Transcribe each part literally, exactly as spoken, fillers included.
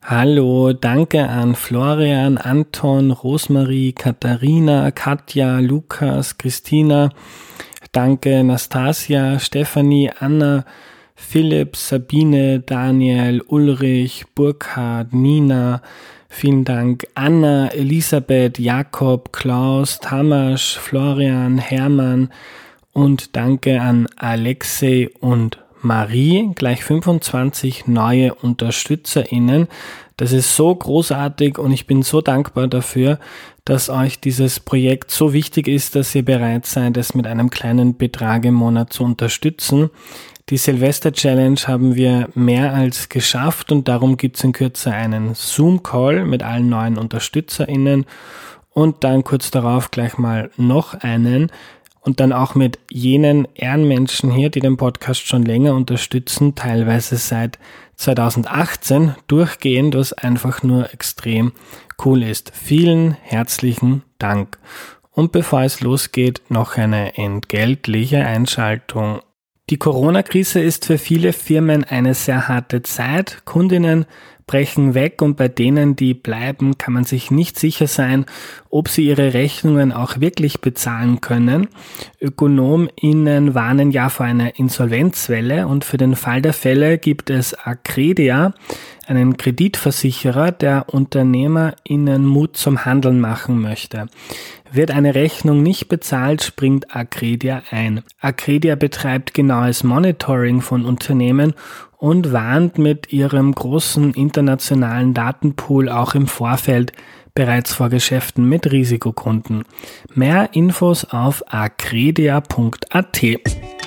Hallo, danke an Florian, Anton, Rosmarie, Katharina, Katja, Lukas, Christina. Danke Nastasia, Stefanie, Anna, Philipp, Sabine, Daniel, Ulrich, Burkhard, Nina. Vielen Dank Anna, Elisabeth, Jakob, Klaus, Tamas, Florian, Hermann und danke an Alexei und Marie, gleich fünfundzwanzig neue UnterstützerInnen. Das ist so großartig und ich bin so dankbar dafür, dass euch dieses Projekt so wichtig ist, dass ihr bereit seid, es mit einem kleinen Betrag im Monat zu unterstützen. Die Silvester-Challenge haben wir mehr als geschafft und darum gibt es in Kürze einen Zoom-Call mit allen neuen UnterstützerInnen und dann kurz darauf gleich mal noch einen. Und dann auch mit jenen Ehrenmenschen hier, die den Podcast schon länger unterstützen, teilweise seit zweitausendachtzehn durchgehend, was einfach nur extrem cool ist. Vielen herzlichen Dank. Und bevor es losgeht, noch eine entgeltliche Einschaltung. Die Corona-Krise ist für viele Firmen eine sehr harte Zeit. Kundinnen brechen weg und bei denen, die bleiben, kann man sich nicht sicher sein, ob sie ihre Rechnungen auch wirklich bezahlen können. ÖkonomInnen warnen ja vor einer Insolvenzwelle und für den Fall der Fälle gibt es Accredia, einen Kreditversicherer, der UnternehmerInnen Mut zum Handeln machen möchte. Wird eine Rechnung nicht bezahlt, springt Accredia ein. Accredia betreibt genaues Monitoring von Unternehmen und warnt mit ihrem großen internationalen Datenpool auch im Vorfeld bereits vor Geschäften mit Risikokunden. Mehr Infos auf accredia punkt a t.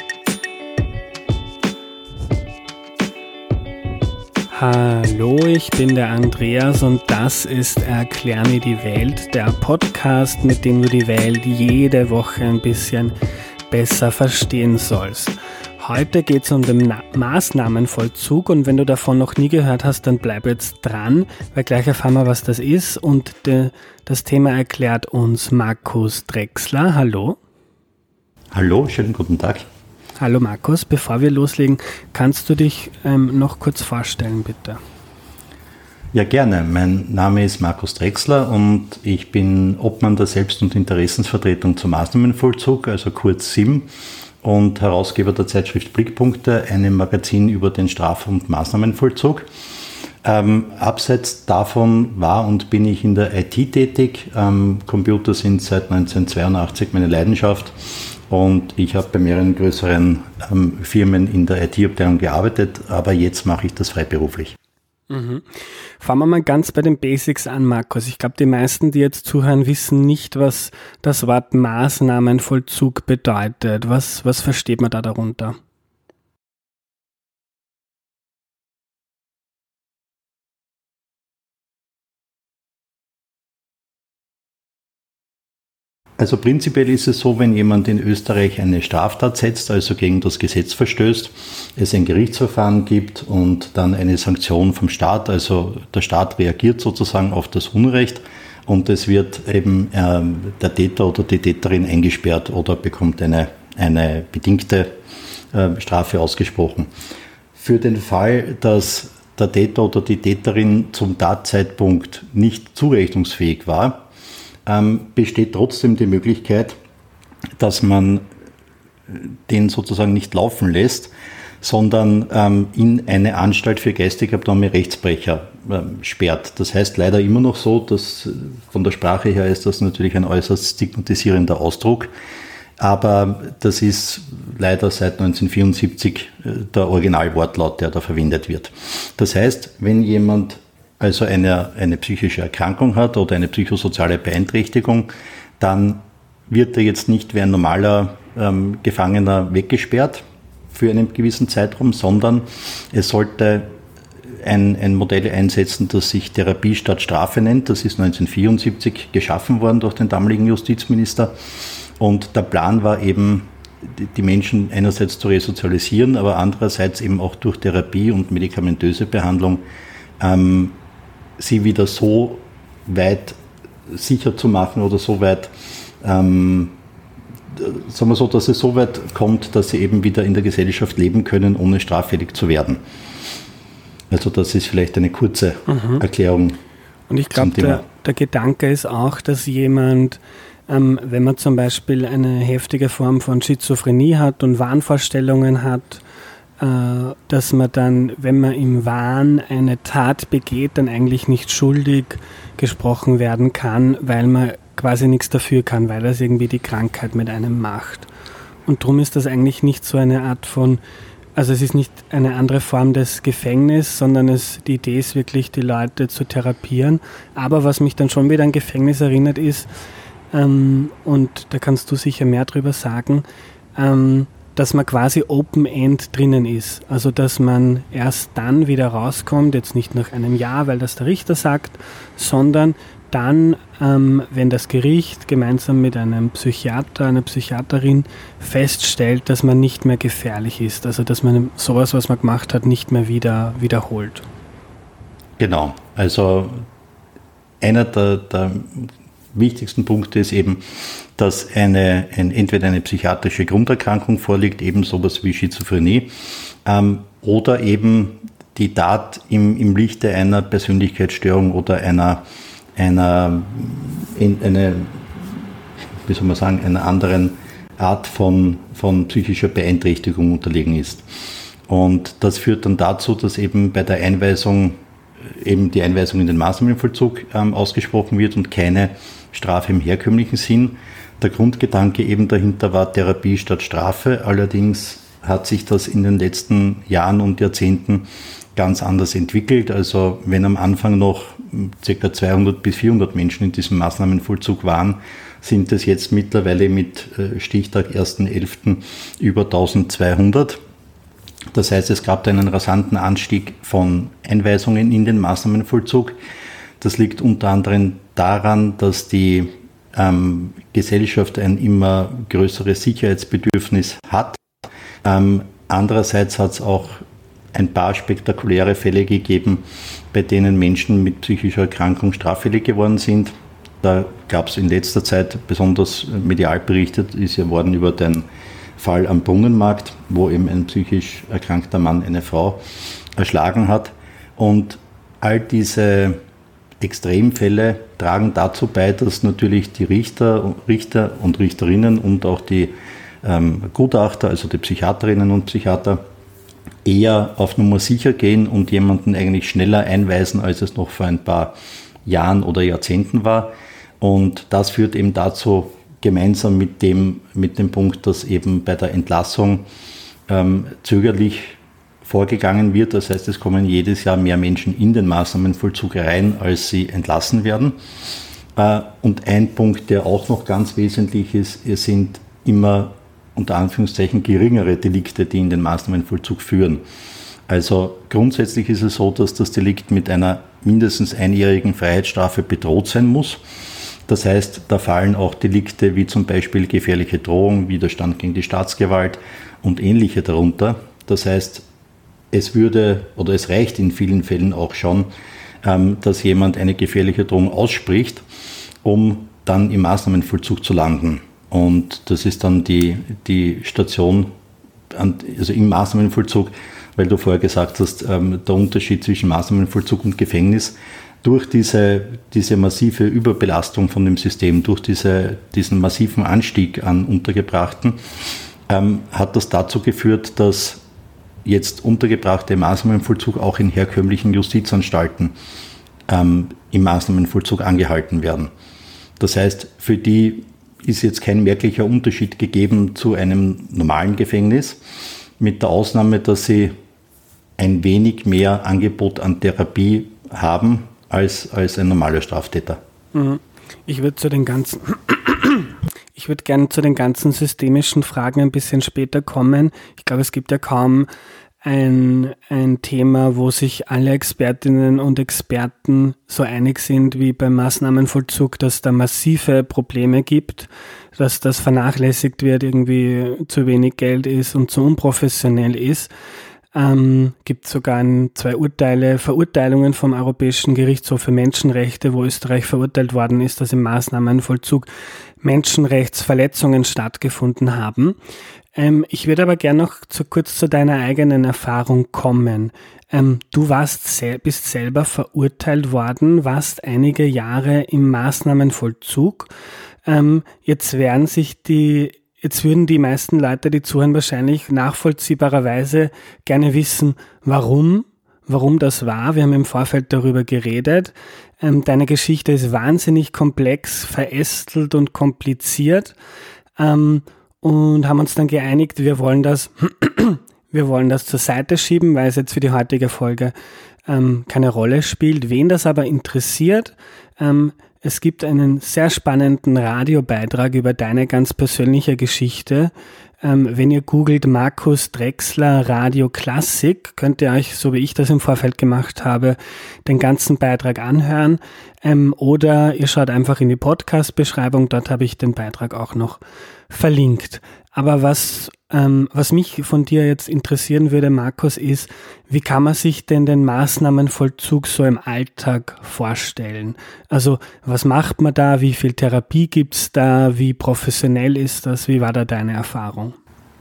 Hallo, ich bin der Andreas und das ist Erklär mir die Welt, der Podcast, mit dem du die Welt jede Woche ein bisschen besser verstehen sollst. Heute geht es um den Na- Maßnahmenvollzug und wenn du davon noch nie gehört hast, dann bleib jetzt dran, weil gleich erfahren wir, was das ist und de, das Thema erklärt uns Markus Drechsler. Hallo. Hallo, schönen guten Tag. Hallo Markus, bevor wir loslegen, kannst du dich ähm, noch kurz vorstellen, bitte? Ja, gerne. Mein Name ist Markus Drechsler und ich bin Obmann der Selbst- und Interessensvertretung zum Maßnahmenvollzug, also kurz S I M, und Herausgeber der Zeitschrift Blickpunkte, einem Magazin über den Straf- und Maßnahmenvollzug. Ähm, abseits davon war und bin ich in der I T tätig. Ähm, Computer sind seit neunzehnhundertzweiundachtzig meine Leidenschaft. Und ich habe bei mehreren größeren ähm, Firmen in der I T-Abteilung gearbeitet, aber jetzt mache ich das freiberuflich. Mhm. Fangen wir mal ganz bei den Basics an, Markus. Ich glaube, die meisten, die jetzt zuhören, wissen nicht, was das Wort Maßnahmenvollzug bedeutet. Was, was versteht man da darunter? Also prinzipiell ist es so, wenn jemand in Österreich eine Straftat setzt, also gegen das Gesetz verstößt, es ein Gerichtsverfahren gibt und dann eine Sanktion vom Staat, also der Staat reagiert sozusagen auf das Unrecht und es wird eben äh, der Täter oder die Täterin eingesperrt oder bekommt eine, eine bedingte äh, Strafe ausgesprochen. Für den Fall, dass der Täter oder die Täterin zum Tatzeitpunkt nicht zurechnungsfähig war, Ähm, besteht trotzdem die Möglichkeit, dass man den sozusagen nicht laufen lässt, sondern ähm, in eine Anstalt für geistig abnorme Rechtsbrecher ähm, sperrt. Das heißt leider immer noch so, dass von der Sprache her ist das natürlich ein äußerst stigmatisierender Ausdruck, aber das ist leider seit neunzehnhundertvierundsiebzig äh, der Originalwortlaut, der da verwendet wird. Das heißt, wenn jemand also eine, eine psychische Erkrankung hat oder eine psychosoziale Beeinträchtigung, dann wird er jetzt nicht wie ein normaler ähm, Gefangener weggesperrt für einen gewissen Zeitraum, sondern es sollte ein, ein Modell einsetzen, das sich Therapie statt Strafe nennt. Das ist neunzehnhundertvierundsiebzig geschaffen worden durch den damaligen Justizminister. Und der Plan war eben, die Menschen einerseits zu resozialisieren, aber andererseits eben auch durch Therapie und medikamentöse Behandlung ähm, sie wieder so weit sicher zu machen oder so weit, ähm, sagen wir so, dass es so weit kommt, dass sie eben wieder in der Gesellschaft leben können, ohne straffällig zu werden. Also das ist vielleicht eine kurze mhm. Erklärung. Und ich glaube, der, der Gedanke ist auch, dass jemand, ähm, wenn man zum Beispiel eine heftige Form von Schizophrenie hat und Wahnvorstellungen hat, äh, dass man dann, wenn man im Wahn eine Tat begeht, dann eigentlich nicht schuldig gesprochen werden kann, weil man quasi nichts dafür kann, weil das irgendwie die Krankheit mit einem macht. Und darum ist das eigentlich nicht so eine Art von, also es ist nicht eine andere Form des Gefängnisses, sondern es, die Idee ist wirklich, die Leute zu therapieren. Aber was mich dann schon wieder an Gefängnis erinnert ist, ähm, und da kannst du sicher mehr drüber sagen, ähm, dass man quasi Open-End drinnen ist. Also dass man erst dann wieder rauskommt, jetzt nicht nach einem Jahr, weil das der Richter sagt, sondern dann, ähm, wenn das Gericht gemeinsam mit einem Psychiater, einer Psychiaterin feststellt, dass man nicht mehr gefährlich ist, also dass man sowas, was man gemacht hat, nicht mehr wieder wiederholt. Genau, also einer der, der wichtigsten Punkte ist eben, dass eine, ein, entweder eine psychiatrische Grunderkrankung vorliegt, eben sowas wie Schizophrenie, ähm, oder eben die Tat im, im Lichte einer Persönlichkeitsstörung oder einer einer, in, eine, wie soll man sagen, einer anderen Art von, von psychischer Beeinträchtigung unterlegen ist. Und das führt dann dazu, dass eben bei der Einweisung, eben die Einweisung in den Maßnahmenvollzug ähm, ausgesprochen wird und keine Strafe im herkömmlichen Sinn. Der Grundgedanke eben dahinter war Therapie statt Strafe. Allerdings hat sich das in den letzten Jahren und Jahrzehnten ganz anders entwickelt. Also wenn am Anfang noch ca. zweihundert bis vierhundert Menschen in diesem Maßnahmenvollzug waren, sind es jetzt mittlerweile mit Stichtag erster elfter über eintausendzweihundert. Das heißt, es gab einen rasanten Anstieg von Einweisungen in den Maßnahmenvollzug. Das liegt unter anderem daran, dass die ähm, Gesellschaft ein immer größeres Sicherheitsbedürfnis hat. Ähm, andererseits hat es auch ein paar spektakuläre Fälle gegeben, bei denen Menschen mit psychischer Erkrankung straffällig geworden sind. Da gab es in letzter Zeit besonders medial berichtet, ist ja worden über den Fall am Brunnenmarkt, wo eben ein psychisch erkrankter Mann eine Frau erschlagen hat. Und all diese Extremfälle tragen dazu bei, dass natürlich die Richter, Richter und Richterinnen und auch die ähm, Gutachter, also die Psychiaterinnen und Psychiater, eher auf Nummer sicher gehen und jemanden eigentlich schneller einweisen, als es noch vor ein paar Jahren oder Jahrzehnten war. Und das führt eben dazu, gemeinsam mit dem, mit dem Punkt, dass eben bei der Entlassung ähm, zögerlich vorgegangen wird. Das heißt, es kommen jedes Jahr mehr Menschen in den Maßnahmenvollzug rein, als sie entlassen werden. Äh, und ein Punkt, der auch noch ganz wesentlich ist, es sind immer unter Anführungszeichen geringere Delikte, die in den Maßnahmenvollzug führen. Also grundsätzlich ist es so, dass das Delikt mit einer mindestens einjährigen Freiheitsstrafe bedroht sein muss. Das heißt, da fallen auch Delikte wie zum Beispiel gefährliche Drohung, Widerstand gegen die Staatsgewalt und ähnliche darunter. Das heißt, es würde oder es reicht in vielen Fällen auch schon, dass jemand eine gefährliche Drohung ausspricht, um dann im Maßnahmenvollzug zu landen. Und das ist dann die, die Station, also im Maßnahmenvollzug, weil du vorher gesagt hast, ähm, der Unterschied zwischen Maßnahmenvollzug und Gefängnis. Durch diese, diese massive Überbelastung von dem System, durch diese, diesen massiven Anstieg an Untergebrachten, ähm, hat das dazu geführt, dass jetzt Untergebrachte im Maßnahmenvollzug auch in herkömmlichen Justizanstalten ähm, im Maßnahmenvollzug angehalten werden. Das heißt, für die ist jetzt kein merklicher Unterschied gegeben zu einem normalen Gefängnis, mit der Ausnahme, dass sie ein wenig mehr Angebot an Therapie haben als, als ein normaler Straftäter. Ich würde zu den ganzen, ich würde gerne zu den ganzen systemischen Fragen ein bisschen später kommen. Ich glaube, es gibt ja kaum ein, ein Thema, wo sich alle Expertinnen und Experten so einig sind wie beim Maßnahmenvollzug, dass da massive Probleme gibt, dass das vernachlässigt wird, irgendwie zu wenig Geld ist und zu unprofessionell ist. Ähm, gibt sogar ein, zwei Urteile, Verurteilungen vom Europäischen Gerichtshof für Menschenrechte, wo Österreich verurteilt worden ist, dass im Maßnahmenvollzug Menschenrechtsverletzungen stattgefunden haben. Ähm, ich würde aber gerne noch zu, kurz zu deiner eigenen Erfahrung kommen. Ähm, du warst sel- bist selber verurteilt worden, warst einige Jahre im Maßnahmenvollzug. Ähm, jetzt werden sich die, jetzt würden die meisten Leute, die zuhören, wahrscheinlich nachvollziehbarerweise gerne wissen, warum, warum das war. Wir haben im Vorfeld darüber geredet. Ähm, deine Geschichte ist wahnsinnig komplex, verästelt und kompliziert. Ähm, und haben uns dann geeinigt, wir wollen das, wir wollen das zur Seite schieben, weil es jetzt für die heutige Folge ähm, keine Rolle spielt. Wen das aber interessiert, ähm, es gibt einen sehr spannenden Radiobeitrag über deine ganz persönliche Geschichte. Ähm, wenn ihr googelt Markus Drechsler Radio Klassik, könnt ihr euch, so wie ich das im Vorfeld gemacht habe, den ganzen Beitrag anhören. Ähm, oder ihr schaut einfach in die Podcast-Beschreibung, dort habe ich den Beitrag auch noch verlinkt. Aber was, ähm, was mich von dir jetzt interessieren würde, Markus, ist, wie kann man sich denn den Maßnahmenvollzug so im Alltag vorstellen? Also was macht man da? Wie viel Therapie gibt's da? Wie professionell ist das? Wie war da deine Erfahrung?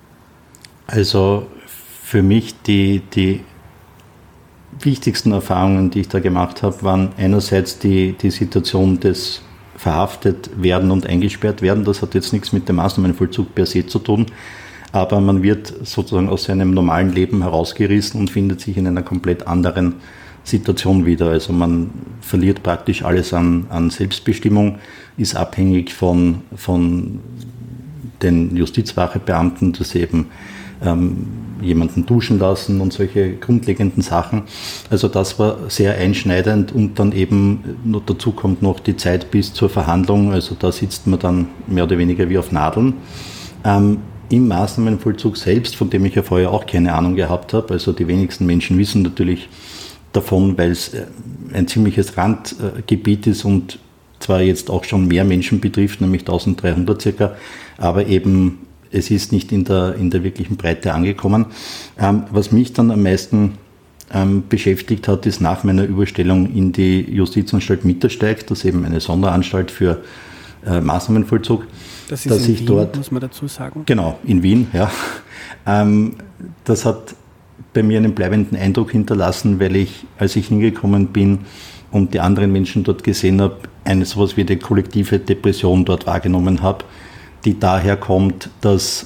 Also für mich die, die wichtigsten Erfahrungen, die ich da gemacht habe, waren einerseits die, die Situation des verhaftet werden und eingesperrt werden. Das hat jetzt nichts mit dem Maßnahmenvollzug per se zu tun, aber man wird sozusagen aus seinem normalen Leben herausgerissen und findet sich in einer komplett anderen Situation wieder. Also man verliert praktisch alles an, an Selbstbestimmung, ist abhängig von, von den Justizwachebeamten, dass sie eben ähm, jemanden duschen lassen und solche grundlegenden Sachen. Also das war sehr einschneidend und dann eben noch dazu kommt noch die Zeit bis zur Verhandlung. Also da sitzt man dann mehr oder weniger wie auf Nadeln. Ähm, Im Maßnahmenvollzug selbst, von dem ich ja vorher auch keine Ahnung gehabt habe, also die wenigsten Menschen wissen natürlich davon, weil es ein ziemliches Randgebiet ist und zwar jetzt auch schon mehr Menschen betrifft, nämlich eintausenddreihundert circa, aber eben es ist nicht in der, in der wirklichen Breite angekommen. Ähm, was mich dann am meisten ähm, beschäftigt hat, ist nach meiner Überstellung in die Justizanstalt Mittersteig, das ist eben eine Sonderanstalt für äh, Maßnahmenvollzug. Das ist dass in ich Wien, dort, muss man dazu sagen. Genau, in Wien, ja. Ähm, das hat bei mir einen bleibenden Eindruck hinterlassen, weil ich, als ich hingekommen bin und die anderen Menschen dort gesehen habe, eine sowas wie eine kollektive Depression dort wahrgenommen habe, die daher kommt, dass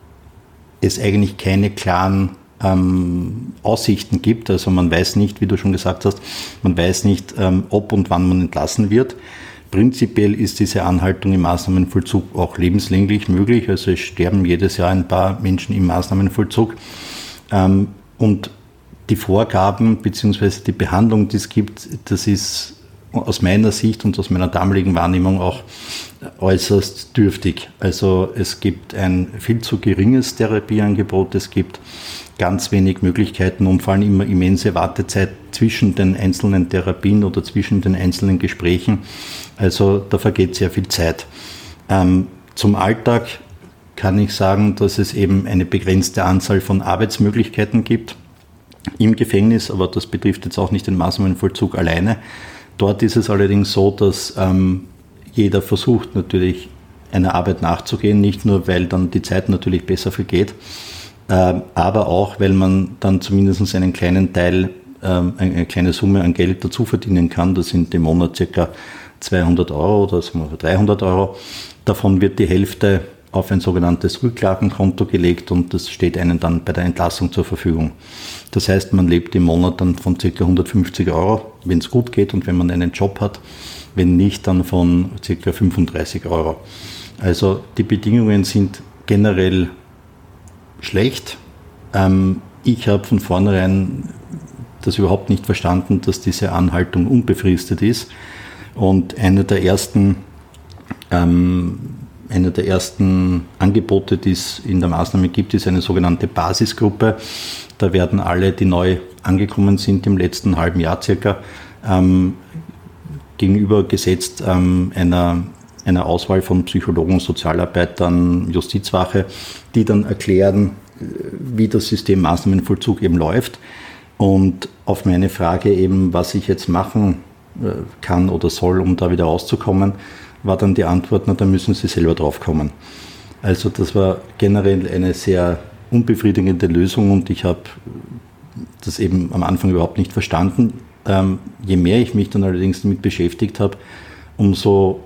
es eigentlich keine klaren ähm, Aussichten gibt. Also man weiß nicht, wie du schon gesagt hast, man weiß nicht, ähm, ob und wann man entlassen wird. Prinzipiell ist diese Anhaltung im Maßnahmenvollzug auch lebenslänglich möglich. Also es sterben jedes Jahr ein paar Menschen im Maßnahmenvollzug. Ähm, und die Vorgaben bzw. die Behandlung, die es gibt, das ist aus meiner Sicht und aus meiner damaligen Wahrnehmung auch äußerst dürftig. Also es gibt ein viel zu geringes Therapieangebot, es gibt ganz wenig Möglichkeiten und vor allem immer immense Wartezeit zwischen den einzelnen Therapien oder zwischen den einzelnen Gesprächen. Also da vergeht sehr viel Zeit. Ähm, zum Alltag kann ich sagen, dass es eben eine begrenzte Anzahl von Arbeitsmöglichkeiten gibt im Gefängnis, aber das betrifft jetzt auch nicht den Maßnahmenvollzug alleine. Dort ist es allerdings so, dass ähm, jeder versucht natürlich einer Arbeit nachzugehen, nicht nur, weil dann die Zeit natürlich besser vergeht, äh, aber auch, weil man dann zumindest einen kleinen Teil, äh, eine kleine Summe an Geld dazu verdienen kann. Das sind im Monat ca. zweihundert Euro oder dreihundert Euro. Davon wird die Hälfte auf ein sogenanntes Rücklagenkonto gelegt und das steht einem dann bei der Entlassung zur Verfügung. Das heißt, man lebt im Monat dann von ca. hundertfünfzig Euro, wenn es gut geht und wenn man einen Job hat. Wenn nicht, dann von ca. fünfunddreißig Euro. Also die Bedingungen sind generell schlecht. Ähm, ich habe von vornherein das überhaupt nicht verstanden, dass diese Anhaltung unbefristet ist. Und einer der ersten ähm, Einer der ersten Angebote, die es in der Maßnahme gibt, ist eine sogenannte Basisgruppe. Da werden alle, die neu angekommen sind im letzten halben Jahr circa, ähm, gegenübergesetzt ähm, einer, einer Auswahl von Psychologen, Sozialarbeitern, Justizwache, die dann erklären, wie das System Maßnahmenvollzug eben läuft. Und auf meine Frage eben, was ich jetzt machen kann oder soll, um da wieder rauszukommen, war dann die Antwort, na, da müssen Sie selber drauf kommen. Also das war generell eine sehr unbefriedigende Lösung und ich habe das eben am Anfang überhaupt nicht verstanden. Ähm, je mehr ich mich dann allerdings damit beschäftigt habe, umso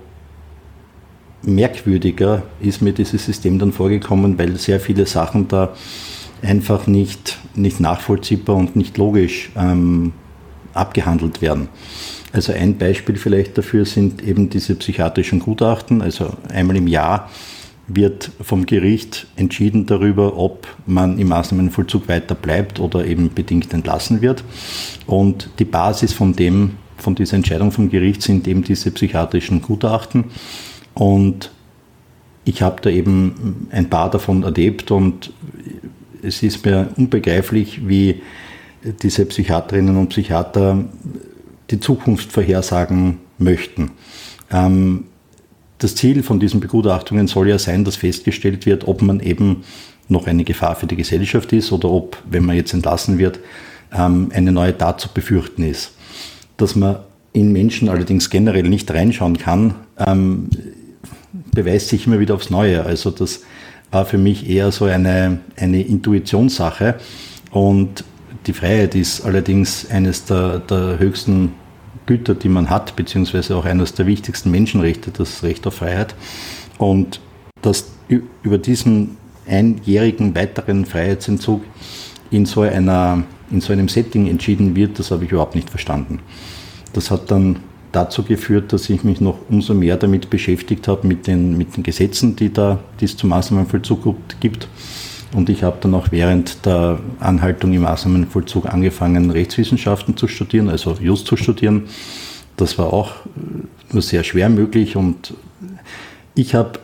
merkwürdiger ist mir dieses System dann vorgekommen, weil sehr viele Sachen da einfach nicht, nicht nachvollziehbar und nicht logisch ähm, abgehandelt werden. Also ein Beispiel vielleicht dafür sind eben diese psychiatrischen Gutachten. Also einmal im Jahr wird vom Gericht entschieden darüber, ob man im Maßnahmenvollzug weiter bleibt oder eben bedingt entlassen wird. Und die Basis von dem, von dieser Entscheidung vom Gericht sind eben diese psychiatrischen Gutachten. Und ich habe da eben ein paar davon erlebt und es ist mir unbegreiflich, wie diese Psychiaterinnen und Psychiater die Zukunft vorhersagen möchten. Ähm, das Ziel von diesen Begutachtungen soll ja sein, dass festgestellt wird, ob man eben noch eine Gefahr für die Gesellschaft ist oder ob, wenn man jetzt entlassen wird, ähm, eine neue Tat zu befürchten ist. Dass man in Menschen allerdings generell nicht reinschauen kann, ähm, beweist sich immer wieder aufs Neue. Also das war für mich eher so eine, eine Intuitionssache und die Freiheit ist allerdings eines der, der höchsten Güter, die man hat, beziehungsweise auch eines der wichtigsten Menschenrechte, das Recht auf Freiheit. Und dass über diesen einjährigen weiteren Freiheitsentzug in so einer, in so einem Setting entschieden wird, das habe ich überhaupt nicht verstanden. Das hat dann dazu geführt, dass ich mich noch umso mehr damit beschäftigt habe, mit den, mit den Gesetzen, die da, die es zum Maßnahmenvollzug gibt. Und ich habe dann auch während der Anhaltung im Maßnahmenvollzug angefangen, Rechtswissenschaften zu studieren, also Just zu studieren. Das war auch nur sehr schwer möglich und ich habe,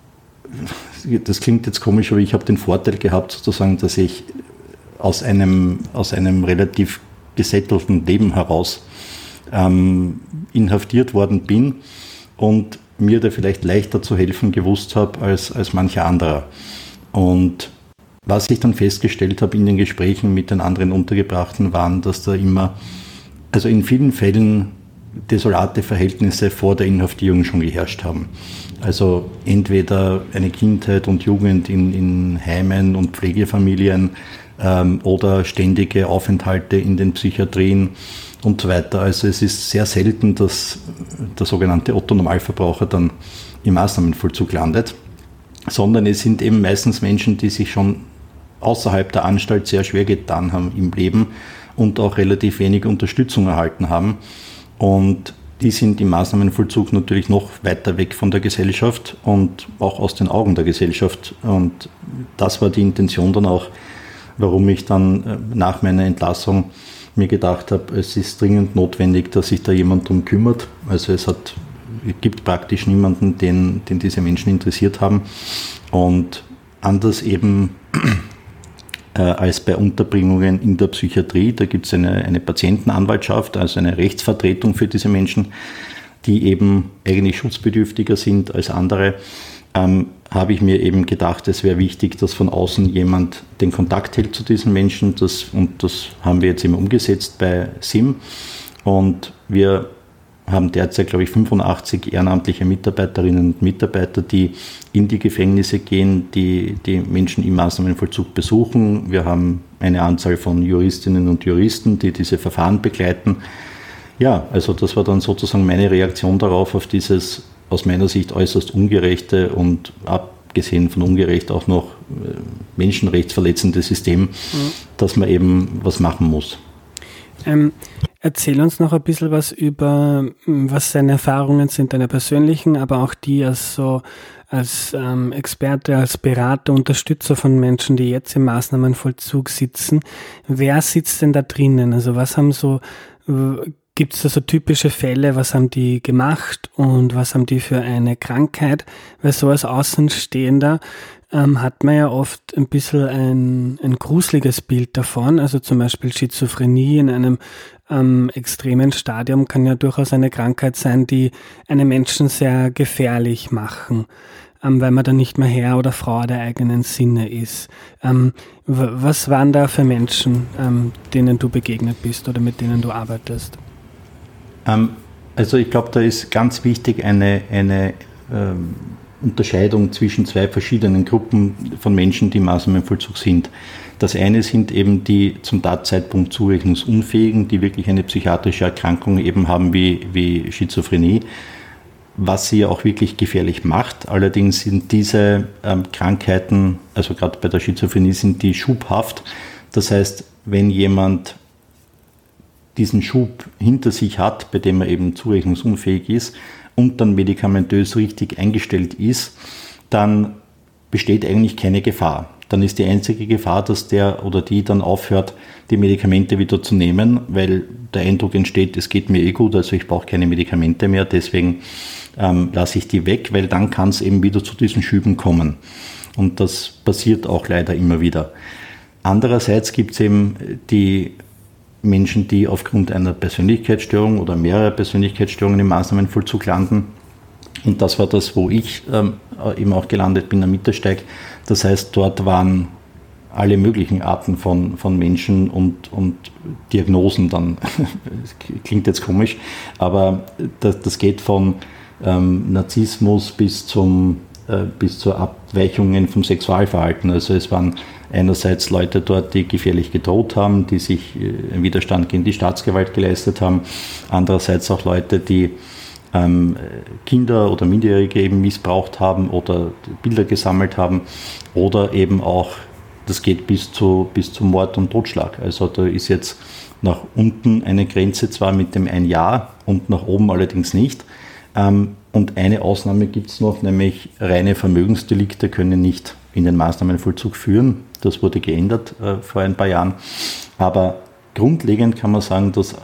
das klingt jetzt komisch, aber ich habe den Vorteil gehabt sozusagen, dass ich aus einem, aus einem relativ gesättelten Leben heraus ähm, inhaftiert worden bin und mir da vielleicht leichter zu helfen gewusst habe als, als mancher anderer. Und was ich dann festgestellt habe in den Gesprächen mit den anderen Untergebrachten waren, dass da immer, also in vielen Fällen desolate Verhältnisse vor der Inhaftierung schon geherrscht haben. Also entweder eine Kindheit und Jugend in, in Heimen und Pflegefamilien ähm, oder ständige Aufenthalte in den Psychiatrien und so weiter. Also es ist sehr selten, dass der sogenannte Otto-Normalverbraucher dann im Maßnahmenvollzug landet, sondern es sind eben meistens Menschen, die sich schon außerhalb der Anstalt sehr schwer getan haben im Leben und auch relativ wenig Unterstützung erhalten haben. Und die sind im Maßnahmenvollzug natürlich noch weiter weg von der Gesellschaft und auch aus den Augen der Gesellschaft. Und das war die Intention dann auch, warum ich dann nach meiner Entlassung mir gedacht habe, es ist dringend notwendig, dass sich da jemand drum kümmert. Also es hat, es gibt praktisch niemanden, den, den diese Menschen interessiert haben. Und anders eben äh, als bei Unterbringungen in der Psychiatrie, da gibt es eine, eine Patientenanwaltschaft, also eine Rechtsvertretung für diese Menschen, die eben eigentlich schutzbedürftiger sind als andere, ähm, habe ich mir eben gedacht, es wäre wichtig, dass von außen jemand den Kontakt hält zu diesen Menschen. Das, und das haben wir jetzt eben umgesetzt bei S I M. Und wir haben derzeit, glaube ich, fünfundachtzig ehrenamtliche Mitarbeiterinnen und Mitarbeiter, die in die Gefängnisse gehen, die die Menschen im Maßnahmenvollzug besuchen. Wir haben eine Anzahl von Juristinnen und Juristen, die diese Verfahren begleiten. Ja, also das war dann sozusagen meine Reaktion darauf, auf dieses aus meiner Sicht äußerst ungerechte und abgesehen von ungerecht auch noch menschenrechtsverletzende System, mhm. dass man eben was machen muss. Ähm, erzähl uns noch ein bisschen was über, was deine Erfahrungen sind, deine persönlichen, aber auch die als so als ähm, Experte, als Berater, Unterstützer von Menschen, die jetzt im Maßnahmenvollzug sitzen. Wer sitzt denn da drinnen? Also was haben so Gibt es da so typische Fälle, was haben die gemacht und was haben die für eine Krankheit? Weil so als Außenstehender ähm, hat man ja oft ein bisschen ein, ein gruseliges Bild davon. Also zum Beispiel Schizophrenie in einem ähm, extremen Stadium kann ja durchaus eine Krankheit sein, die einen Menschen sehr gefährlich machen, ähm, weil man dann nicht mehr Herr oder Frau der eigenen Sinne ist. Ähm, w- was waren da für Menschen, ähm, denen du begegnet bist oder mit denen du arbeitest? Ähm, also ich glaube, da ist ganz wichtig eine, eine ähm, Unterscheidung zwischen zwei verschiedenen Gruppen von Menschen, die im Maßnahmenvollzug sind. Das eine sind eben die zum Tatzeitpunkt zurechnungsunfähigen, die wirklich eine psychiatrische Erkrankung eben haben wie, wie Schizophrenie, was sie auch wirklich gefährlich macht. Allerdings sind diese ähm, Krankheiten, also gerade bei der Schizophrenie, sind die schubhaft. Das heißt, wenn jemand diesen Schub hinter sich hat, bei dem er eben zurechnungsunfähig ist und dann medikamentös richtig eingestellt ist, dann besteht eigentlich keine Gefahr. Dann ist die einzige Gefahr, dass der oder die dann aufhört, die Medikamente wieder zu nehmen, weil der Eindruck entsteht, es geht mir eh gut, also ich brauche keine Medikamente mehr, deswegen ähm, lasse ich die weg, weil dann kann es eben wieder zu diesen Schüben kommen. Und das passiert auch leider immer wieder. Andererseits gibt es eben die Menschen, die aufgrund einer Persönlichkeitsstörung oder mehrerer Persönlichkeitsstörungen im Maßnahmenvollzug landen. Und das war das, wo ich ähm, eben auch gelandet bin am Mittersteig. Das heißt, dort waren alle möglichen Arten von, von Menschen und, und Diagnosen dann. Das klingt jetzt komisch, aber das, das geht von ähm, Narzissmus bis, zum, äh, bis zu Abweichungen vom Sexualverhalten. Also es waren einerseits Leute dort, die gefährlich gedroht haben, die sich einen Widerstand gegen die Staatsgewalt geleistet haben. Andererseits auch Leute, die ähm, Kinder oder Minderjährige eben missbraucht haben oder Bilder gesammelt haben. Oder eben auch, das geht bis zu, bis zu Mord und Totschlag. Also da ist jetzt nach unten eine Grenze zwar mit dem ein Jahr und nach oben allerdings nicht. Ähm, und eine Ausnahme gibt es noch, nämlich reine Vermögensdelikte können nicht in den Maßnahmenvollzug führen. Das wurde geändert äh, vor ein paar Jahren. Aber grundlegend kann man sagen, dass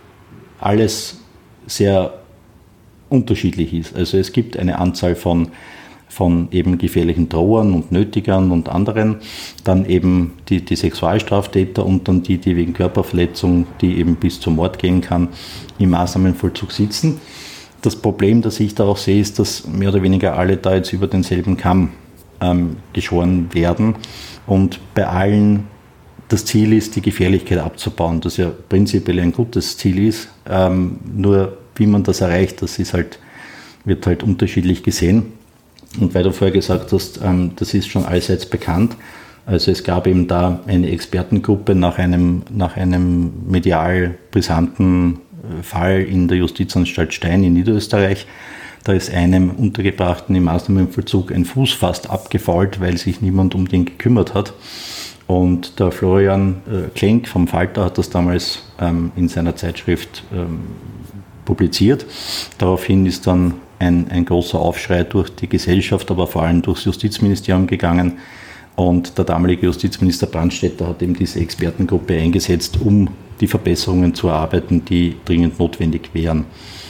alles sehr unterschiedlich ist. Also es gibt eine Anzahl von, von eben gefährlichen Drohern und Nötigern und anderen, dann eben die, die Sexualstraftäter und dann die, die wegen Körperverletzung, die eben bis zum Mord gehen kann, im Maßnahmenvollzug sitzen. Das Problem, das ich da auch sehe, ist, dass mehr oder weniger alle da jetzt über denselben Kamm ähm, geschoren werden und bei allen das Ziel ist, die Gefährlichkeit abzubauen, das ja prinzipiell ein gutes Ziel ist, ähm, nur wie man das erreicht, das ist halt, wird halt unterschiedlich gesehen. Und weil du vorher gesagt hast, ähm, das ist schon allseits bekannt, also es gab eben da eine Expertengruppe nach einem, nach einem medial brisanten Fall in der Justizanstalt Stein in Niederösterreich. Da ist einem Untergebrachten im Maßnahmenvollzug ein Fuß fast abgefault, weil sich niemand um den gekümmert hat. Und der Florian äh, Klenk vom Falter hat das damals ähm, in seiner Zeitschrift ähm, publiziert. Daraufhin ist dann ein, ein großer Aufschrei durch die Gesellschaft, aber vor allem durchs Justizministerium gegangen. Und der damalige Justizminister Brandstätter hat eben diese Expertengruppe eingesetzt, um die Verbesserungen zu erarbeiten, die dringend notwendig wären.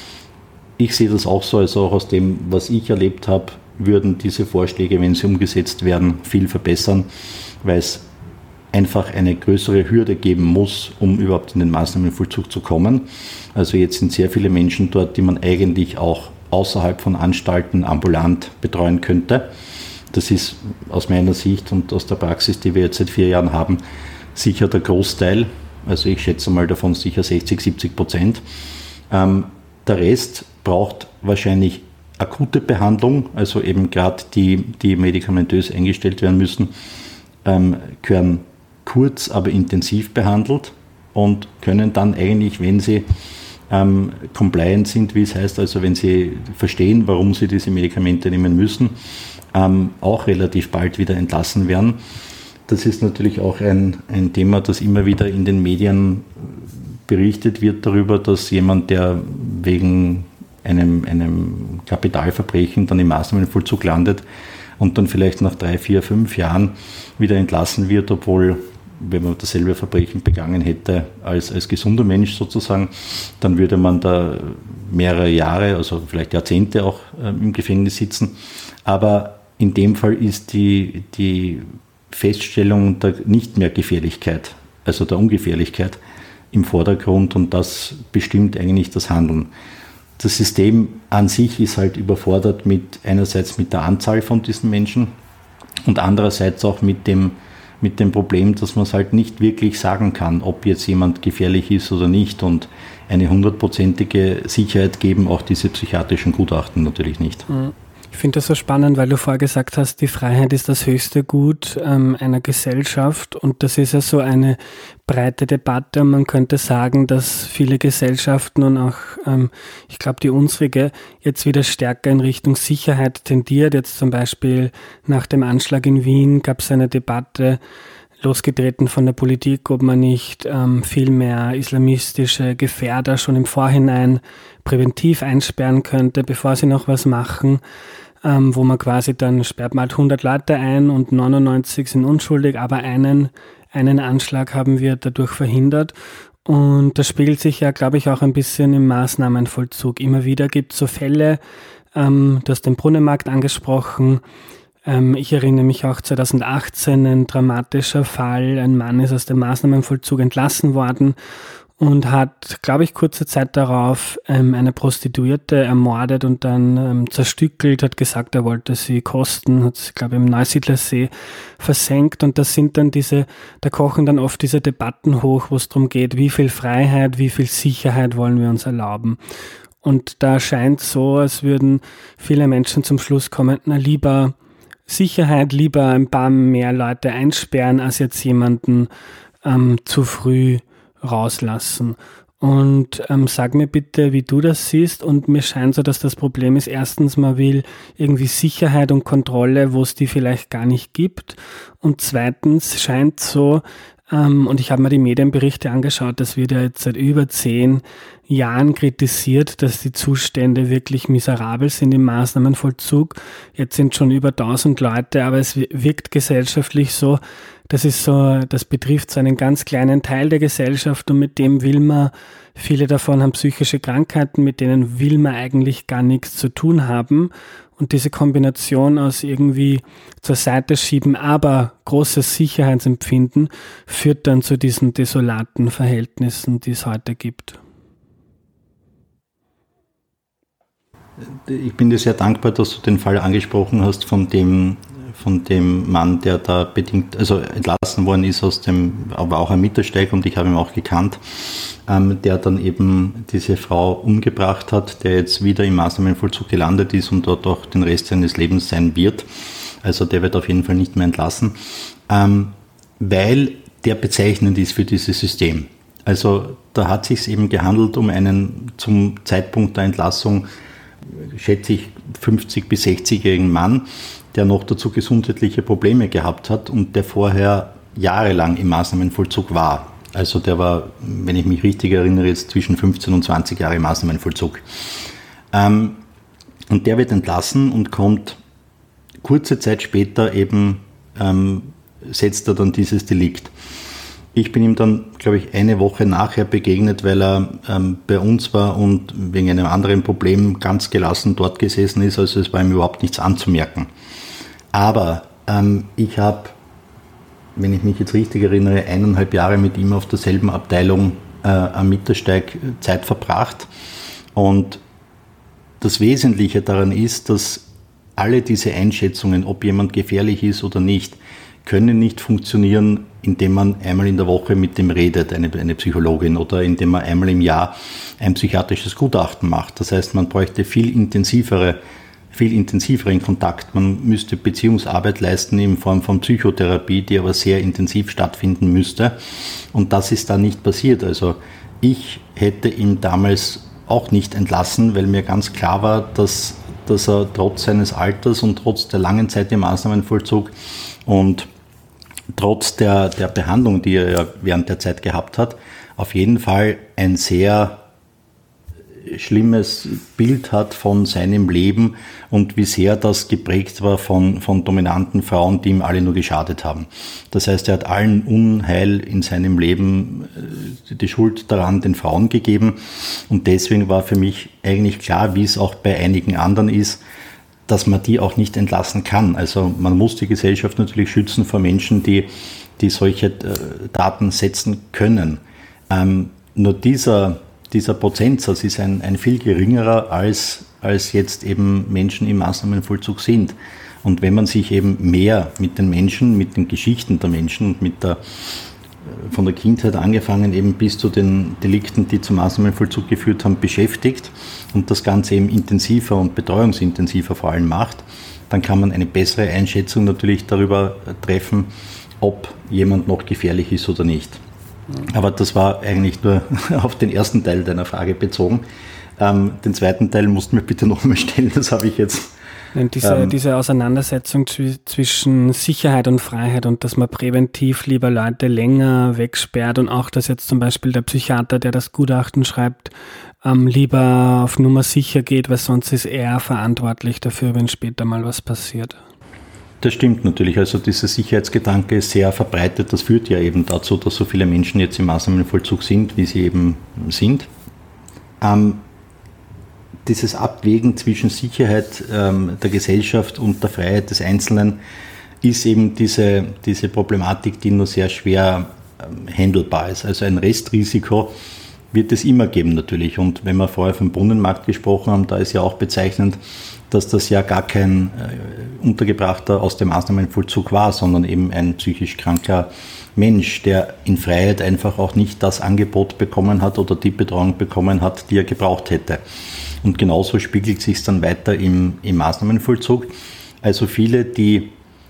Ich sehe das auch so, also auch aus dem, was ich erlebt habe, würden diese Vorschläge, wenn sie umgesetzt werden, viel verbessern, weil es einfach eine größere Hürde geben muss, um überhaupt in den Maßnahmenvollzug zu kommen. Also jetzt sind sehr viele Menschen dort, die man eigentlich auch außerhalb von Anstalten ambulant betreuen könnte. Das ist aus meiner Sicht und aus der Praxis, die wir jetzt seit vier Jahren haben, sicher der Großteil. Also ich schätze mal davon sicher sechzig, siebzig Prozent. Ähm, der Rest braucht wahrscheinlich akute Behandlung, also eben gerade die, die medikamentös eingestellt werden müssen, ähm, können kurz, aber intensiv behandelt und können dann eigentlich, wenn sie ähm, compliant sind, wie es heißt, also wenn sie verstehen, warum sie diese Medikamente nehmen müssen, ähm, auch relativ bald wieder entlassen werden. Das ist natürlich auch ein, ein Thema, das immer wieder in den Medien berichtet wird darüber, dass jemand, der wegen einem, einem Kapitalverbrechen dann im Maßnahmenvollzug landet und dann vielleicht nach drei, vier, fünf Jahren wieder entlassen wird, obwohl wenn man dasselbe Verbrechen begangen hätte als, als gesunder Mensch sozusagen, dann würde man da mehrere Jahre, also vielleicht Jahrzehnte auch äh, im Gefängnis sitzen. Aber in dem Fall ist die, die Feststellung der nicht mehr Gefährlichkeit, also der Ungefährlichkeit im Vordergrund, und das bestimmt eigentlich das Handeln. Das System an sich ist halt überfordert mit einerseits mit der Anzahl von diesen Menschen und andererseits auch mit dem, mit dem Problem, dass man es halt nicht wirklich sagen kann, ob jetzt jemand gefährlich ist oder nicht, und eine hundertprozentige Sicherheit geben auch diese psychiatrischen Gutachten natürlich nicht. Ich finde das so spannend, weil du vorher gesagt hast, die Freiheit ist das höchste Gut ähm, einer Gesellschaft, und das ist ja so eine breite Debatte, und man könnte sagen, dass viele Gesellschaften und auch, ähm, ich glaube, die unsrige jetzt wieder stärker in Richtung Sicherheit tendiert. Jetzt zum Beispiel nach dem Anschlag in Wien gab es eine Debatte, losgetreten von der Politik, ob man nicht ähm, viel mehr islamistische Gefährder schon im Vorhinein präventiv einsperren könnte, bevor sie noch was machen, ähm, wo man quasi dann sperrt man halt hundert Leute ein und neunundneunzig sind unschuldig, aber einen, einen Anschlag haben wir dadurch verhindert. Und das spiegelt sich ja, glaube ich, auch ein bisschen im Maßnahmenvollzug. Immer wieder gibt es so Fälle, ähm, du hast den Brunnenmarkt angesprochen. Ähm, ich erinnere mich auch zweitausendachtzehn, ein dramatischer Fall. Ein Mann ist aus dem Maßnahmenvollzug entlassen worden und hat, glaube ich, kurze Zeit darauf ähm, eine Prostituierte ermordet und dann ähm, zerstückelt, hat gesagt, er wollte sie kosten, hat sie, glaube ich, im Neusiedlersee versenkt. Und das sind dann diese, da kochen dann oft diese Debatten hoch, wo es darum geht, wie viel Freiheit, wie viel Sicherheit wollen wir uns erlauben. Und da scheint so, als würden viele Menschen zum Schluss kommen, na lieber Sicherheit, lieber ein paar mehr Leute einsperren, als jetzt jemanden ähm, zu früh rauslassen. Und ähm, sag mir bitte, wie du das siehst. Und mir scheint so, dass das Problem ist, erstens, man will irgendwie Sicherheit und Kontrolle, wo es die vielleicht gar nicht gibt. Und zweitens scheint so, ähm, und ich habe mir die Medienberichte angeschaut, das wird ja jetzt seit über zehn Jahren kritisiert, dass die Zustände wirklich miserabel sind im Maßnahmenvollzug. Jetzt sind schon über tausend Leute, aber es wirkt gesellschaftlich so, das ist so, das betrifft so einen ganz kleinen Teil der Gesellschaft, und mit dem will man, viele davon haben psychische Krankheiten, mit denen will man eigentlich gar nichts zu tun haben. Und diese Kombination aus irgendwie zur Seite schieben, aber großes Sicherheitsempfinden führt dann zu diesen desolaten Verhältnissen, die es heute gibt. Ich bin dir sehr dankbar, dass du den Fall angesprochen hast von dem, von dem Mann, der da bedingt, also entlassen worden ist aus dem, aber auch am Mittelsteig, und ich habe ihn auch gekannt, ähm, der dann eben diese Frau umgebracht hat, der jetzt wieder im Maßnahmenvollzug gelandet ist und dort auch den Rest seines Lebens sein wird. Also der wird auf jeden Fall nicht mehr entlassen, ähm, weil der bezeichnend ist für dieses System. Also da hat es sich eben gehandelt um einen zum Zeitpunkt der Entlassung, schätze ich, fünfzig- bis sechzigjährigen Mann, der noch dazu gesundheitliche Probleme gehabt hat und der vorher jahrelang im Maßnahmenvollzug war. Also der war, wenn ich mich richtig erinnere, jetzt zwischen fünfzehn und zwanzig Jahre im Maßnahmenvollzug. Ähm, und der wird entlassen und kommt kurze Zeit später eben, ähm, setzt er dann dieses Delikt. Ich bin ihm dann, glaube ich, eine Woche nachher begegnet, weil er ähm, bei uns war und wegen einem anderen Problem ganz gelassen dort gesessen ist. Also es war ihm überhaupt nichts anzumerken. Aber ähm, ich habe, wenn ich mich jetzt richtig erinnere, eineinhalb Jahre mit ihm auf derselben Abteilung äh, am Mittelsteig Zeit verbracht. Und das Wesentliche daran ist, dass alle diese Einschätzungen, ob jemand gefährlich ist oder nicht, können nicht funktionieren, indem man einmal in der Woche mit dem redet, eine, eine Psychologin, oder indem man einmal im Jahr ein psychiatrisches Gutachten macht. Das heißt, man bräuchte viel intensivere, viel intensiveren Kontakt. Man müsste Beziehungsarbeit leisten in Form von Psychotherapie, die aber sehr intensiv stattfinden müsste. Und das ist da nicht passiert. Also ich hätte ihn damals auch nicht entlassen, weil mir ganz klar war, dass, dass er trotz seines Alters und trotz der langen Zeit im Maßnahmenvollzug und trotz der, der Behandlung, die er ja während der Zeit gehabt hat, auf jeden Fall ein sehr schlimmes Bild hat von seinem Leben und wie sehr das geprägt war von, von dominanten Frauen, die ihm alle nur geschadet haben. Das heißt, er hat allen Unheil in seinem Leben die Schuld daran den Frauen gegeben und deswegen war für mich eigentlich klar, wie es auch bei einigen anderen ist, dass man die auch nicht entlassen kann. Also man muss die Gesellschaft natürlich schützen vor Menschen, die, die solche äh, Taten setzen können. Ähm, nur dieser, dieser Prozentsatz ist ein, ein viel geringerer, als, als jetzt eben Menschen im Maßnahmenvollzug sind. Und wenn man sich eben mehr mit den Menschen, mit den Geschichten der Menschen und mit der, von der Kindheit angefangen eben bis zu den Delikten, die zum Maßnahmenvollzug geführt haben, beschäftigt und das Ganze eben intensiver und betreuungsintensiver vor allem macht, dann kann man eine bessere Einschätzung natürlich darüber treffen, ob jemand noch gefährlich ist oder nicht. Aber das war eigentlich nur auf den ersten Teil deiner Frage bezogen. Ähm, den zweiten Teil musst du mir bitte noch mal stellen, das habe ich jetzt... Diese, ähm, diese Auseinandersetzung zw- zwischen Sicherheit und Freiheit und dass man präventiv lieber Leute länger wegsperrt und auch, dass jetzt zum Beispiel der Psychiater, der das Gutachten schreibt, ähm, lieber auf Nummer sicher geht, weil sonst ist er verantwortlich dafür, wenn später mal was passiert. Das stimmt natürlich. Also dieser Sicherheitsgedanke ist sehr verbreitet. Das führt ja eben dazu, dass so viele Menschen jetzt im Maßnahmenvollzug sind, wie sie eben sind. Ähm, Dieses Abwägen zwischen Sicherheit ähm, der Gesellschaft und der Freiheit des Einzelnen ist eben diese, diese Problematik, die nur sehr schwer ähm, handelbar ist. Also ein Restrisiko wird es immer geben natürlich. Und wenn wir vorher vom Brunnenmarkt gesprochen haben, da ist ja auch bezeichnend, dass das ja gar kein äh, Untergebrachter aus dem Maßnahmenvollzug war, sondern eben ein psychisch kranker Mensch, der in Freiheit einfach auch nicht das Angebot bekommen hat oder die Betreuung bekommen hat, die er gebraucht hätte. Und genauso spiegelt sich es dann weiter im, im Maßnahmenvollzug. Also viele, die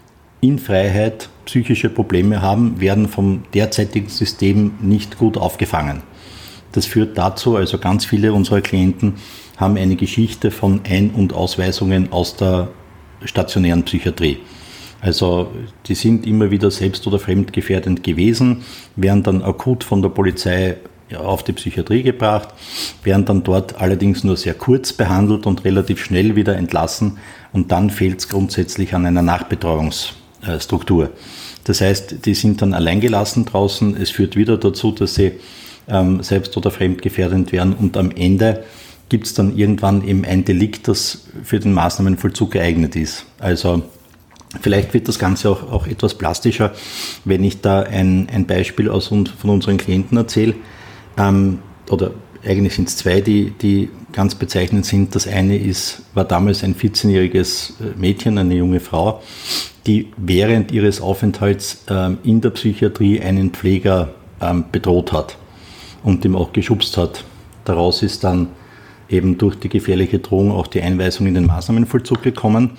in Freiheit psychische Probleme haben, werden vom derzeitigen System nicht gut aufgefangen. Das führt dazu, also ganz viele unserer Klienten haben eine Geschichte von Ein- und Ausweisungen aus der stationären Psychiatrie. Also die sind immer wieder selbst- oder fremdgefährdend gewesen, werden dann akut von der Polizei auf die Psychiatrie gebracht, werden dann dort allerdings nur sehr kurz behandelt und relativ schnell wieder entlassen und dann fehlt es grundsätzlich an einer Nachbetreuungsstruktur. Das heißt, die sind dann alleingelassen draußen, es führt wieder dazu, dass sie ähm, selbst- oder fremdgefährdend werden und am Ende gibt es dann irgendwann eben ein Delikt, das für den Maßnahmenvollzug geeignet ist. Also vielleicht wird das Ganze auch, auch etwas plastischer, wenn ich da ein, ein Beispiel aus, von unseren Klienten erzähle. Ähm, oder eigentlich sind es zwei, die, die ganz bezeichnend sind. Das eine ist, war damals ein vierzehnjähriges Mädchen, eine junge Frau, die während ihres Aufenthalts ähm, in der Psychiatrie einen Pfleger ähm, bedroht hat und ihm auch geschubst hat. Daraus ist dann eben durch die gefährliche Drohung auch die Einweisung in den Maßnahmenvollzug gekommen.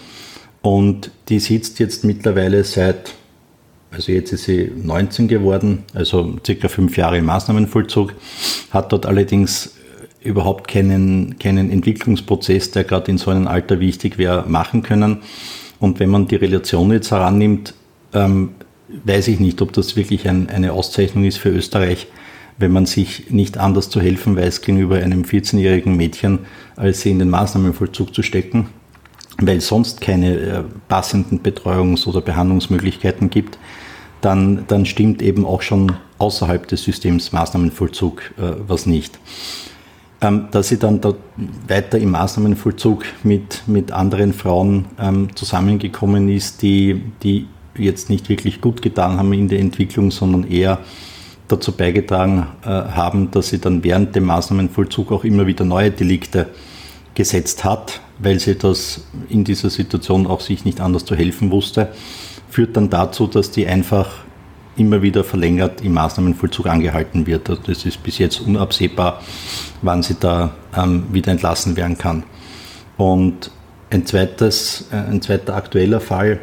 Und die sitzt jetzt mittlerweile seit, also jetzt ist sie neunzehn geworden, also circa fünf Jahre im Maßnahmenvollzug, hat dort allerdings überhaupt keinen, keinen Entwicklungsprozess, der gerade in so einem Alter wichtig wäre, machen können. Und wenn man die Relation jetzt herannimmt, ähm, weiß ich nicht, ob das wirklich ein, eine Auszeichnung ist für Österreich, wenn man sich nicht anders zu helfen weiß gegenüber einem vierzehnjährigen Mädchen, als sie in den Maßnahmenvollzug zu stecken, weil es sonst keine äh, passenden Betreuungs- oder Behandlungsmöglichkeiten gibt, dann, dann stimmt eben auch schon außerhalb des Systems Maßnahmenvollzug äh, was nicht. Ähm, dass sie dann da weiter im Maßnahmenvollzug mit, mit anderen Frauen ähm, zusammengekommen ist, die, die jetzt nicht wirklich gut getan haben in der Entwicklung, sondern eher dazu beigetragen äh, haben, dass sie dann während dem Maßnahmenvollzug auch immer wieder neue Delikte gesetzt hat, weil sie das in dieser Situation auch sich nicht anders zu helfen wusste, führt dann dazu, dass die einfach immer wieder verlängert im Maßnahmenvollzug angehalten wird. Das ist bis jetzt unabsehbar, wann sie da ähm, wieder entlassen werden kann. Und ein, zweites, äh, ein zweiter aktueller Fall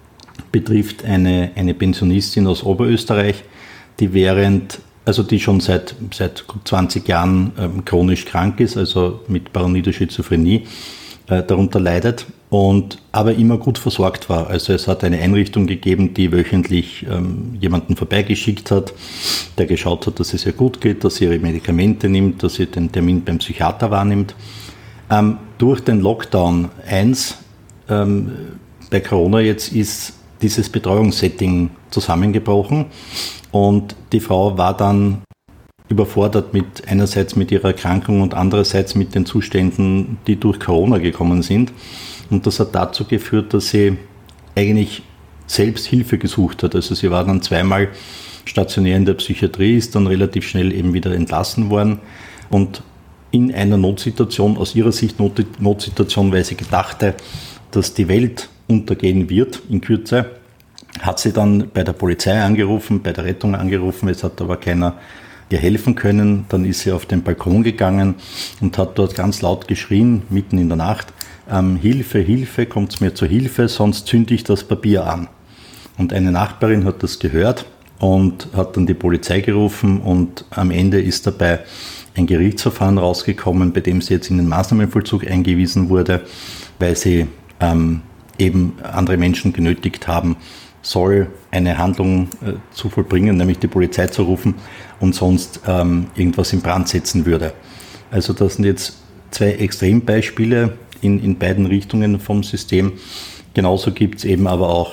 betrifft eine, eine Pensionistin aus Oberösterreich, die während, also die schon seit, seit zwanzig Jahren ähm, chronisch krank ist, also mit paranoider Schizophrenie, äh, darunter leidet und aber immer gut versorgt war. Also es hat eine Einrichtung gegeben, die wöchentlich ähm, jemanden vorbeigeschickt hat, der geschaut hat, dass es ihr gut geht, dass sie ihre Medikamente nimmt, dass sie den Termin beim Psychiater wahrnimmt. Ähm, durch den Lockdown eins ähm, bei Corona jetzt ist dieses Betreuungssetting zusammengebrochen und die Frau war dann überfordert mit einerseits mit ihrer Erkrankung und andererseits mit den Zuständen, die durch Corona gekommen sind. Und das hat dazu geführt, dass sie eigentlich selbst Hilfe gesucht hat. Also sie war dann zweimal stationär in der Psychiatrie, ist dann relativ schnell eben wieder entlassen worden und in einer Notsituation, aus ihrer Sicht Not- Notsituation, weil sie gedachte, dass die Welt untergehen wird in Kürze, hat sie dann bei der Polizei angerufen, bei der Rettung angerufen, es hat aber keiner ihr helfen können. Dann ist sie auf den Balkon gegangen und hat dort ganz laut geschrien, mitten in der Nacht, ähm, Hilfe, Hilfe, kommt's mir zur Hilfe, sonst zünde ich das Papier an. Und eine Nachbarin hat das gehört und hat dann die Polizei gerufen und am Ende ist dabei ein Gerichtsverfahren rausgekommen, bei dem sie jetzt in den Maßnahmenvollzug eingewiesen wurde, weil sie ähm, eben andere Menschen genötigt haben, soll eine Handlung äh, zu vollbringen, nämlich die Polizei zu rufen und sonst ähm, irgendwas in Brand setzen würde. Also das sind jetzt zwei Extrembeispiele in, in beiden Richtungen vom System. Genauso gibt es eben aber auch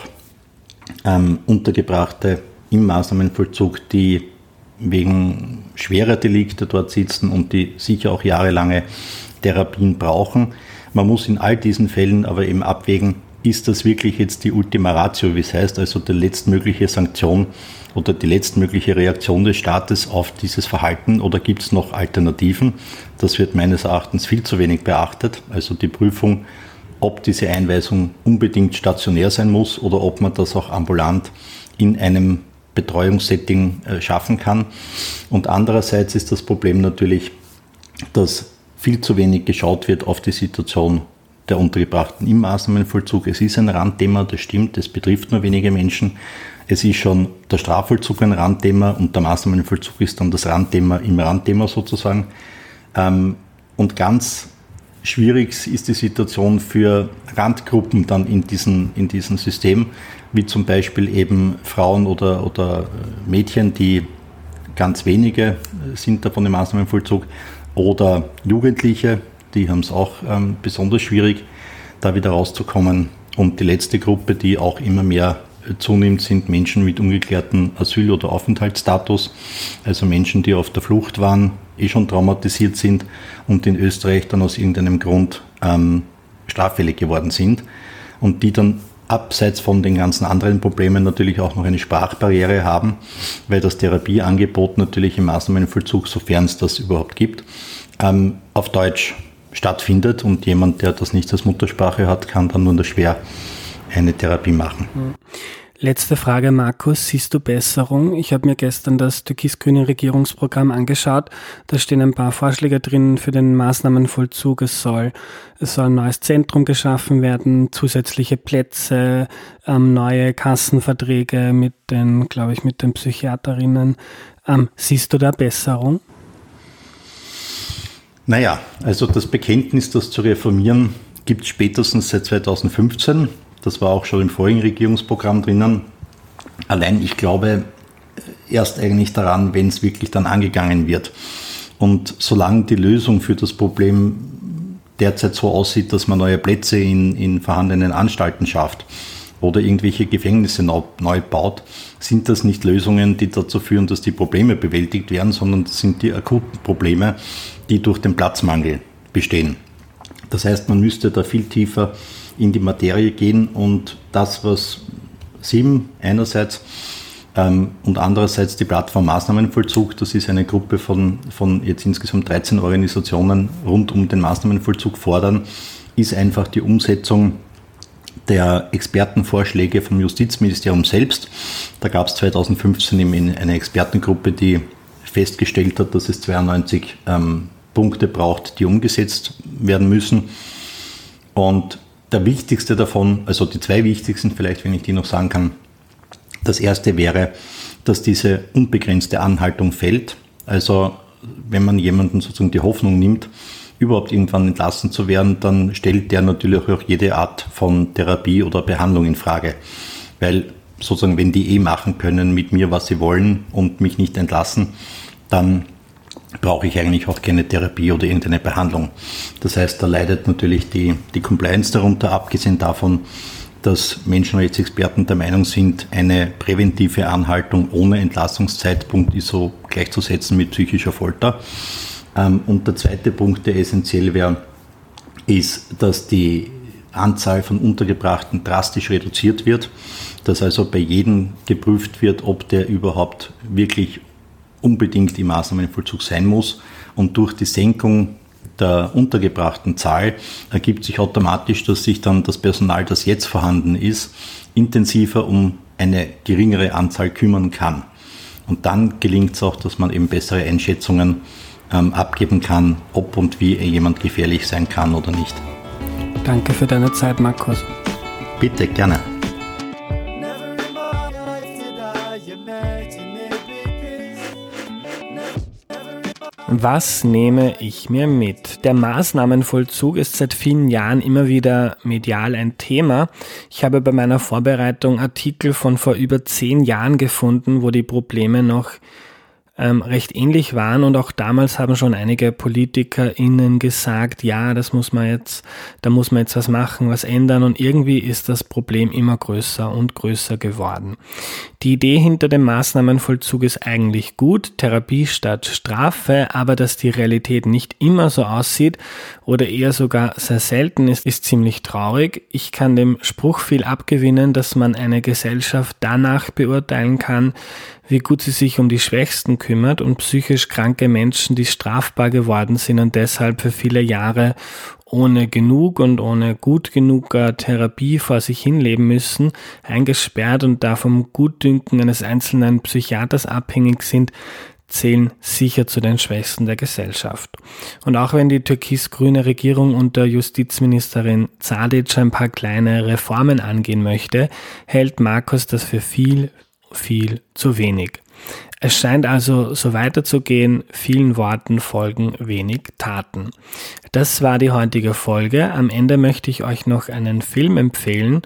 ähm, Untergebrachte im Maßnahmenvollzug, die wegen schwerer Delikte dort sitzen und die sicher auch jahrelange Therapien brauchen. Man muss in all diesen Fällen aber eben abwägen, ist das wirklich jetzt die Ultima Ratio, wie es heißt, also die letztmögliche Sanktion oder die letztmögliche Reaktion des Staates auf dieses Verhalten oder gibt es noch Alternativen? Das wird meines Erachtens viel zu wenig beachtet. Also die Prüfung, ob diese Einweisung unbedingt stationär sein muss oder ob man das auch ambulant in einem Betreuungssetting schaffen kann. Und andererseits ist das Problem natürlich, dass viel zu wenig geschaut wird auf die Situation der Untergebrachten im Maßnahmenvollzug. Es ist ein Randthema, das stimmt, es betrifft nur wenige Menschen. Es ist schon der Strafvollzug ein Randthema und der Maßnahmenvollzug ist dann das Randthema im Randthema sozusagen. Und ganz schwierig ist die Situation für Randgruppen dann in diesem in diesem System, wie zum Beispiel eben Frauen oder, oder Mädchen, die ganz wenige sind davon im Maßnahmenvollzug, oder Jugendliche, die haben es auch ähm, besonders schwierig, da wieder rauszukommen. Und die letzte Gruppe, die auch immer mehr zunimmt, sind Menschen mit ungeklärtem Asyl- oder Aufenthaltsstatus, also Menschen, die auf der Flucht waren, eh schon traumatisiert sind und in Österreich dann aus irgendeinem Grund ähm, straffällig geworden sind und die dann abseits von den ganzen anderen Problemen natürlich auch noch eine Sprachbarriere haben, weil das Therapieangebot natürlich im Maßnahmenvollzug, sofern es das überhaupt gibt, ähm, auf Deutsch stattfindet und jemand, der das nicht als Muttersprache hat, kann dann nur schwer eine Therapie machen. Letzte Frage, Markus. Siehst du Besserung? Ich habe mir gestern das türkis-grüne Regierungsprogramm angeschaut. Da stehen ein paar Vorschläge drin für den Maßnahmenvollzug. Es soll, es soll ein neues Zentrum geschaffen werden, zusätzliche Plätze, ähm, neue Kassenverträge mit den, glaube ich, mit den Psychiaterinnen. Ähm, siehst du da Besserung? Naja, also das Bekenntnis, das zu reformieren, gibt es spätestens seit zweitausendfünfzehn. Das war auch schon im vorigen Regierungsprogramm drinnen. Allein ich glaube erst eigentlich daran, wenn es wirklich dann angegangen wird. Und solange die Lösung für das Problem derzeit so aussieht, dass man neue Plätze in, in vorhandenen Anstalten schafft oder irgendwelche Gefängnisse neu, neu baut, sind das nicht Lösungen, die dazu führen, dass die Probleme bewältigt werden, sondern das sind die akuten Probleme, die durch den Platzmangel bestehen. Das heißt, man müsste da viel tiefer in die Materie gehen und das, was S I M einerseits ähm, und andererseits die Plattform Maßnahmenvollzug, das ist eine Gruppe von, von jetzt insgesamt dreizehn Organisationen rund um den Maßnahmenvollzug fordern, ist einfach die Umsetzung der Expertenvorschläge vom Justizministerium selbst. Da gab es zweitausendfünfzehn eben eine Expertengruppe, die festgestellt hat, dass es zweiundneunzig ähm, Punkte braucht, die umgesetzt werden müssen. Und der wichtigste davon, also die zwei wichtigsten vielleicht, wenn ich die noch sagen kann, das erste wäre, dass diese unbegrenzte Anhaltung fällt. Also wenn man jemanden sozusagen die Hoffnung nimmt, überhaupt irgendwann entlassen zu werden, dann stellt der natürlich auch jede Art von Therapie oder Behandlung in Frage. Weil sozusagen, wenn die eh machen können mit mir, was sie wollen und mich nicht entlassen, dann brauche ich eigentlich auch keine Therapie oder irgendeine Behandlung. Das heißt, da leidet natürlich die, die Compliance darunter, abgesehen davon, dass Menschenrechtsexperten der Meinung sind, eine präventive Anhaltung ohne Entlassungszeitpunkt ist so gleichzusetzen mit psychischer Folter. Und der zweite Punkt, der essentiell wäre, ist, dass die Anzahl von Untergebrachten drastisch reduziert wird, dass also bei jedem geprüft wird, ob der überhaupt wirklich unbedingt im Maßnahmenvollzug sein muss. Und durch die Senkung der untergebrachten Zahl ergibt sich automatisch, dass sich dann das Personal, das jetzt vorhanden ist, intensiver um eine geringere Anzahl kümmern kann. Und dann gelingt es auch, dass man eben bessere Einschätzungen ähm, abgeben kann, ob und wie jemand gefährlich sein kann oder nicht. Danke für deine Zeit, Markus. Bitte, gerne. Was nehme ich mir mit? Der Maßnahmenvollzug ist seit vielen Jahren immer wieder medial ein Thema. Ich habe bei meiner Vorbereitung Artikel von vor über zehn Jahren gefunden, wo die Probleme noch ähm, recht ähnlich waren, und auch damals haben schon einige PolitikerInnen gesagt, ja, das muss man jetzt, da muss man jetzt was machen, was ändern, und irgendwie ist das Problem immer größer und größer geworden. Die Idee hinter dem Maßnahmenvollzug ist eigentlich gut, Therapie statt Strafe, aber dass die Realität nicht immer so aussieht oder eher sogar sehr selten ist, ist ziemlich traurig. Ich kann dem Spruch viel abgewinnen, dass man eine Gesellschaft danach beurteilen kann, wie gut sie sich um die Schwächsten kümmert, und psychisch kranke Menschen, die strafbar geworden sind und deshalb für viele Jahre ohne genug und ohne gut genug Therapie vor sich hinleben müssen, eingesperrt und da vom Gutdünken eines einzelnen Psychiaters abhängig sind, zählen sicher zu den Schwächsten der Gesellschaft. Und auch wenn die türkis-grüne Regierung unter Justizministerin Zadic ein paar kleine Reformen angehen möchte, hält Markus das für viel, viel zu wenig. Es scheint also so weiterzugehen, vielen Worten folgen wenig Taten. Das war die heutige Folge. Am Ende möchte ich euch noch einen Film empfehlen.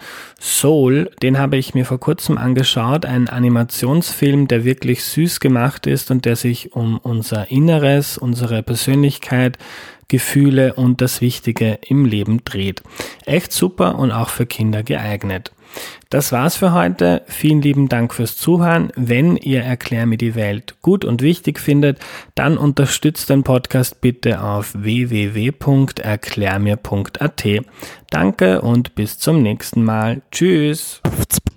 Soul, den habe ich mir vor kurzem angeschaut, ein Animationsfilm, der wirklich süß gemacht ist und der sich um unser Inneres, unsere Persönlichkeit, Gefühle und das Wichtige im Leben dreht. Echt super und auch für Kinder geeignet. Das war's für heute. Vielen lieben Dank fürs Zuhören. Wenn ihr Erklär mir die Welt gut und wichtig findet, dann unterstützt den Podcast bitte auf w w w punkt erklärmir punkt a t. Danke und bis zum nächsten Mal. Tschüss.